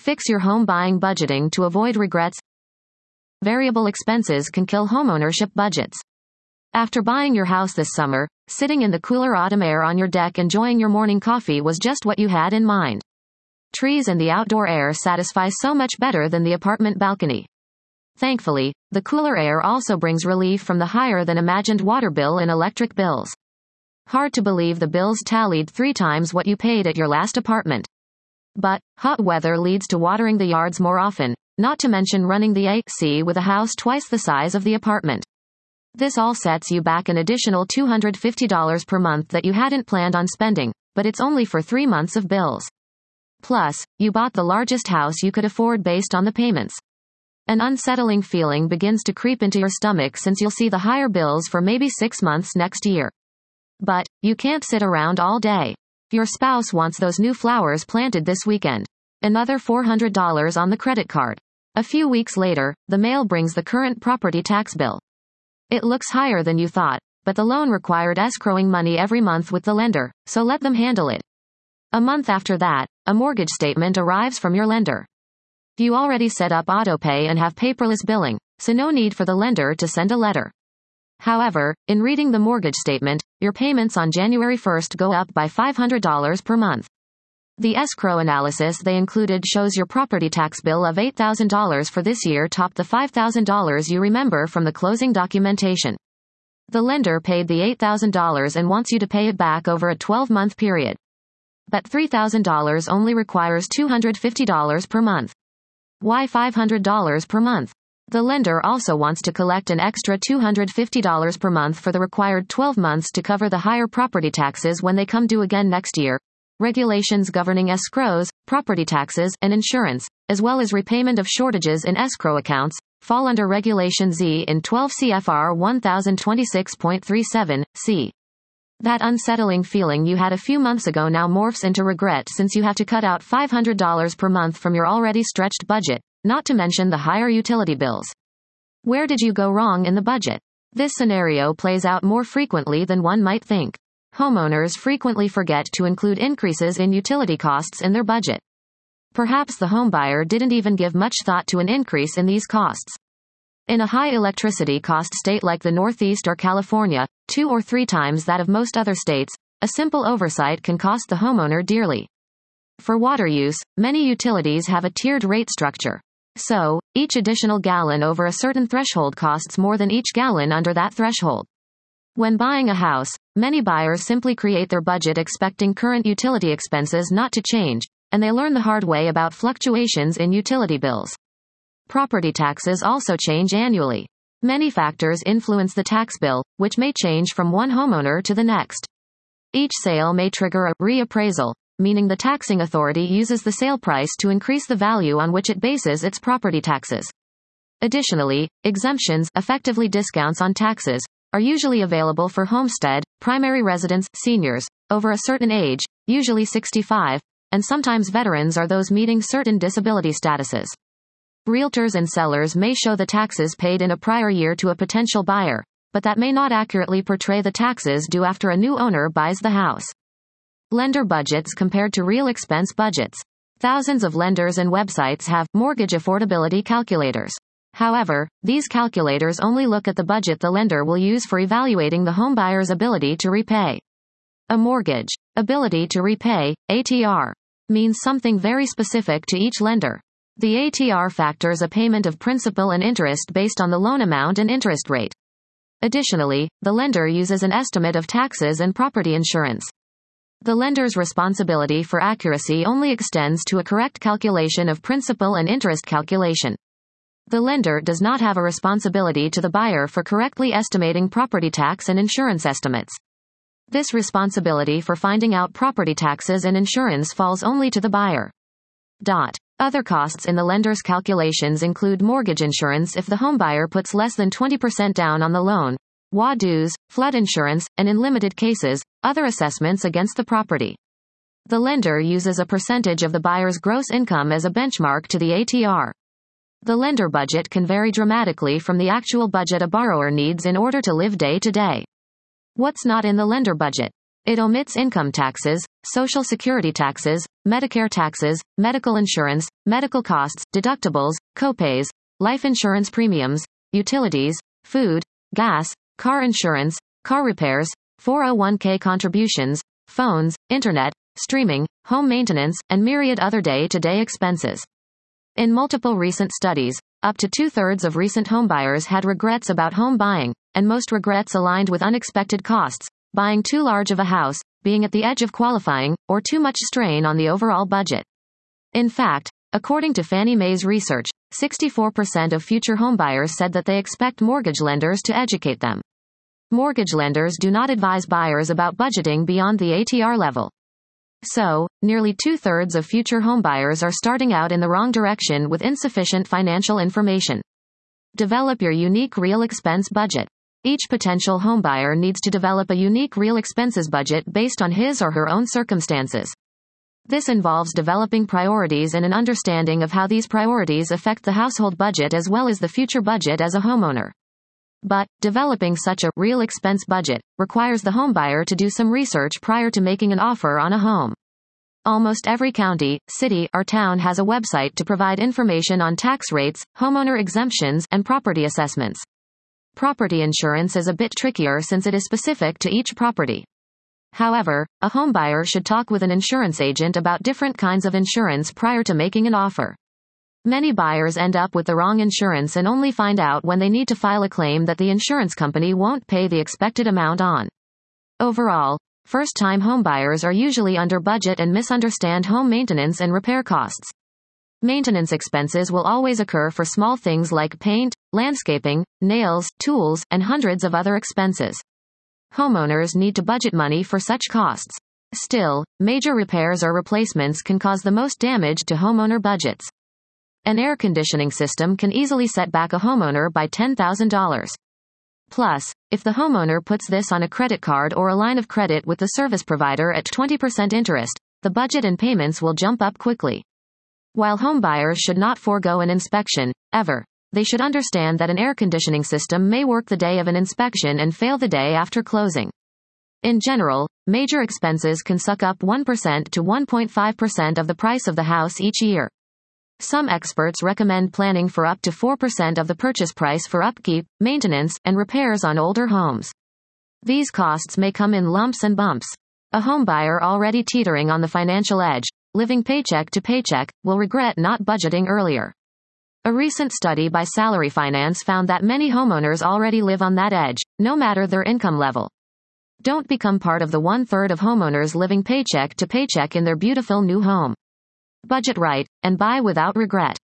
Fix your home buying budgeting to avoid regrets. Variable expenses can kill homeownership budgets. After buying your house this summer, sitting in the cooler autumn air on your deck enjoying your morning coffee was just what you had in mind. Trees and the outdoor air satisfy so much better than the apartment balcony. Thankfully, the cooler air also brings relief from the higher than imagined water bill and electric bills. Hard to believe the bills tallied 3 times what you paid at your last apartment. But, hot weather leads to watering the yards more often, not to mention running the AC with a house twice the size of the apartment. This all sets you back an additional $250 per month that you hadn't planned on spending, but it's only for 3 months of bills. Plus, you bought the largest house you could afford based on the payments. An unsettling feeling begins to creep into your stomach since you'll see the higher bills for maybe 6 months next year. But, you can't sit around all day. Your spouse wants those new flowers planted this weekend. Another $400 on the credit card. A few weeks later, the mail brings the current property tax bill. It looks higher than you thought, but the loan required escrowing money every month with the lender, so let them handle it. A month after that, a mortgage statement arrives from your lender. You already set up autopay and have paperless billing, so no need for the lender to send a letter. However, in reading the mortgage statement, your payments on January 1st go up by $500 per month. The escrow analysis they included shows your property tax bill of $8,000 for this year topped the $5,000 you remember from the closing documentation. The lender paid the $8,000 and wants you to pay it back over a 12-month period. But $3,000 only requires $250 per month. Why $500 per month? The lender also wants to collect an extra $250 per month for the required 12 months to cover the higher property taxes when they come due again next year. Regulations governing escrows, property taxes, and insurance, as well as repayment of shortages in escrow accounts, fall under Regulation Z in 12 CFR 1026.37, c. That unsettling feeling you had a few months ago now morphs into regret since you have to cut out $500 per month from your already stretched budget, not to mention the higher utility bills. Where did you go wrong in the budget? This scenario plays out more frequently than one might think. Homeowners frequently forget to include increases in utility costs in their budget. Perhaps the homebuyer didn't even give much thought to an increase in these costs. In a high electricity cost state like the Northeast or California, 2 or 3 times that of most other states, a simple oversight can cost the homeowner dearly. For water use, many utilities have a tiered rate structure. So, each additional gallon over a certain threshold costs more than each gallon under that threshold. When buying a house, many buyers simply create their budget expecting current utility expenses not to change, and they learn the hard way about fluctuations in utility bills. Property taxes also change annually. Many factors influence the tax bill, which may change from one homeowner to the next. Each sale may trigger a reappraisal, meaning the taxing authority uses the sale price to increase the value on which it bases its property taxes. Additionally, exemptions, effectively discounts on taxes, are usually available for homestead, primary residence, seniors, over a certain age, usually 65, and sometimes veterans or those meeting certain disability statuses. Realtors and sellers may show the taxes paid in a prior year to a potential buyer, but that may not accurately portray the taxes due after a new owner buys the house. Lender budgets compared to real expense budgets. Thousands of lenders and websites have mortgage affordability calculators. However, these calculators only look at the budget the lender will use for evaluating the homebuyer's ability to repay. A mortgage ability to repay, ATR, means something very specific to each lender. The ATR factors a payment of principal and interest based on the loan amount and interest rate. Additionally, the lender uses an estimate of taxes and property insurance. The lender's responsibility for accuracy only extends to a correct calculation of principal and interest calculation. The lender does not have a responsibility to the buyer for correctly estimating property tax and insurance estimates. This responsibility for finding out property taxes and insurance falls only to the buyer. Other costs in the lender's calculations include mortgage insurance if the homebuyer puts less than 20% down on the loan, WA dues, flood insurance, and in limited cases, other assessments against the property. The lender uses a percentage of the buyer's gross income as a benchmark to the ATR. The lender budget can vary dramatically from the actual budget a borrower needs in order to live day to day. What's not in the lender budget? It omits income taxes, Social Security taxes, Medicare taxes, medical insurance, medical costs, deductibles, copays, life insurance premiums, utilities, food, gas, car insurance, car repairs, 401k contributions, phones, internet, streaming, home maintenance, and myriad other day-to-day expenses. In multiple recent studies, up to 2/3 of recent homebuyers had regrets about home buying, and most regrets aligned with unexpected costs, buying too large of a house, being at the edge of qualifying, or too much strain on the overall budget. In fact, according to Fannie Mae's research, 64% of future homebuyers said that they expect mortgage lenders to educate them. Mortgage lenders do not advise buyers about budgeting beyond the ATR level. So, nearly 2/3 of future homebuyers are starting out in the wrong direction with insufficient financial information. Develop your unique real expense budget. Each potential homebuyer needs to develop a unique real expenses budget based on his or her own circumstances. This involves developing priorities and an understanding of how these priorities affect the household budget as well as the future budget as a homeowner. But, developing such a real expense budget requires the homebuyer to do some research prior to making an offer on a home. Almost every county, city, or town has a website to provide information on tax rates, homeowner exemptions, and property assessments. Property insurance is a bit trickier since it is specific to each property. However, a homebuyer should talk with an insurance agent about different kinds of insurance prior to making an offer. Many buyers end up with the wrong insurance and only find out when they need to file a claim that the insurance company won't pay the expected amount on. Overall, first-time homebuyers are usually under budget and misunderstand home maintenance and repair costs. Maintenance expenses will always occur for small things like paint, landscaping, nails, tools, and hundreds of other expenses. Homeowners need to budget money for such costs. Still, major repairs or replacements can cause the most damage to homeowner budgets. An air conditioning system can easily set back a homeowner by $10,000. Plus, if the homeowner puts this on a credit card or a line of credit with the service provider at 20% interest, the budget and payments will jump up quickly. While homebuyers should not forego an inspection, ever, they should understand that an air conditioning system may work the day of an inspection and fail the day after closing. In general, major expenses can suck up 1% to 1.5% of the price of the house each year. Some experts recommend planning for up to 4% of the purchase price for upkeep, maintenance, and repairs on older homes. These costs may come in lumps and bumps. A homebuyer already teetering on the financial edge, living paycheck to paycheck, will regret not budgeting earlier. A recent study by Salary Finance found that many homeowners already live on that edge, no matter their income level. Don't become part of the 1/3 of homeowners living paycheck to paycheck in their beautiful new home. Budget right, and buy without regret.